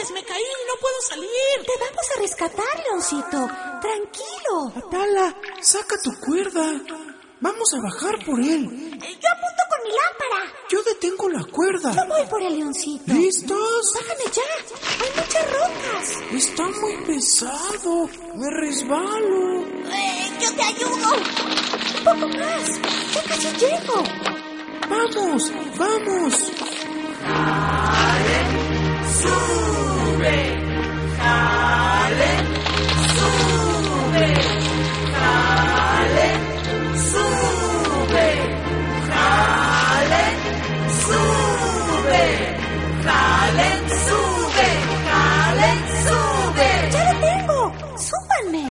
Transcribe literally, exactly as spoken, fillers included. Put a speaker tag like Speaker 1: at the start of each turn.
Speaker 1: ayudes! ¡Me caí! ¡No puedo salir!
Speaker 2: Te vamos a rescatar, Leoncito. Tranquilo.
Speaker 3: Atala, saca tu cuerda. Vamos a bajar por él.
Speaker 2: Yo apunto con mi lámpara.
Speaker 3: Yo detengo la cuerda.
Speaker 2: Yo voy por el Leoncito.
Speaker 3: ¿Listos?
Speaker 2: Bájame ya. Hay muchas rocas.
Speaker 3: Está muy pesado. Me resbalo.
Speaker 2: Eh, yo te ayudo. Un poco más. Ya casi llego.
Speaker 3: Vamos, vamos.
Speaker 2: ¡Sube!